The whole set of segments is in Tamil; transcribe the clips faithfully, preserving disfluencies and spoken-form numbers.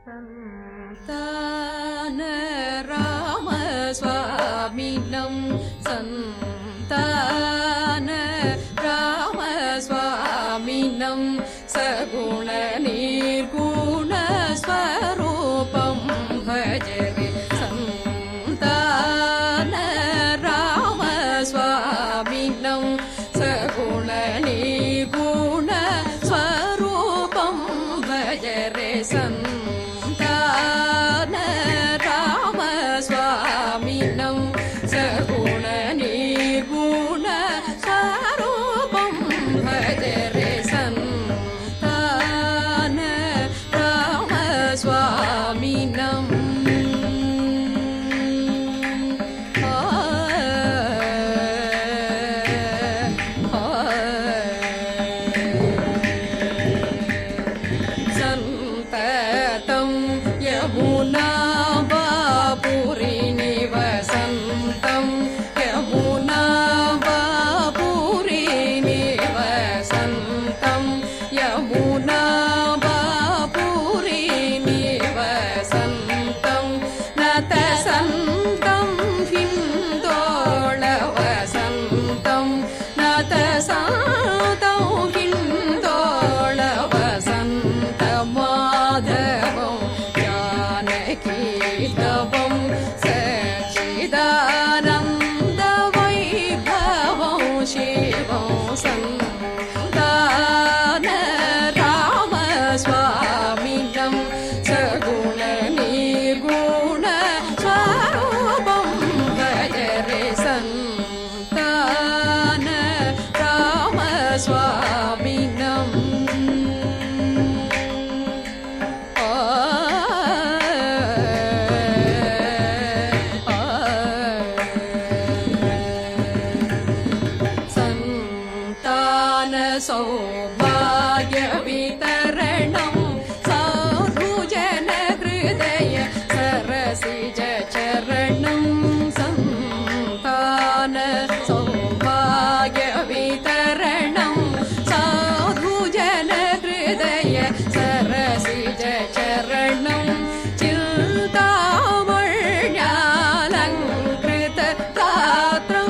சந்தான ராமஸ்வாமினம் சந்தான ராமஸ்வாமினம் சகுண நிர்குண ஸ்வரூபம் பஜரே சந்தான ராமஸ்வாமினம் சகுண நிர்குண ஸ்வரூபம் பஜரே சந்தான ராமஸ்வாமினம் சகுண நிர்குண ஸ்வரூபம் பஜரே சந்தான ராமஸ்வாமினம் சந்ததம் யமுனா பாபுரி நிவசந்தம் யமுனா பாபுரி நிவசந்தம் யமுனா பாபுரி நிவசந்தம் நதசந்தம் ஹிந்தோள வசந்தம் நதசந்தம் ஹிந்தோள வசந்த மாதவம் ஜானகீதவம் சச்சிதானந்த வைபவம் சிவம் சந்தான ராமஸ்வாமினம் சகுண நிர்குண ஸ்வரூபம் பஜரே சந்தான ராமஸ்வாமினம் சந்தான சௌபாக்ய விதரணம் சாதுஜன ஹிருதய சரசிஜ சரணம் சந்தான சௌபாக்ய விதரணம் சாதுஜன ஹிருதய சரசிஜ சரணம் சிந்தாமண்யாலங்கிருத காத்ரம்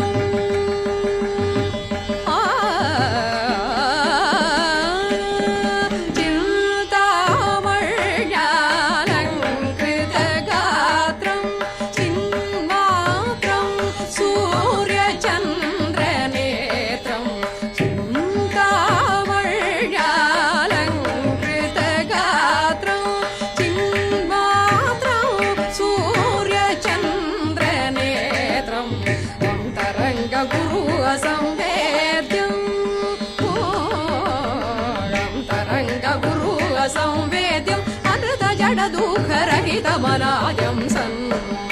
गुरु असंवेद्यं तरंग गुरु असंवेद्यं अनृत जड दुःख रहित मनायं सन्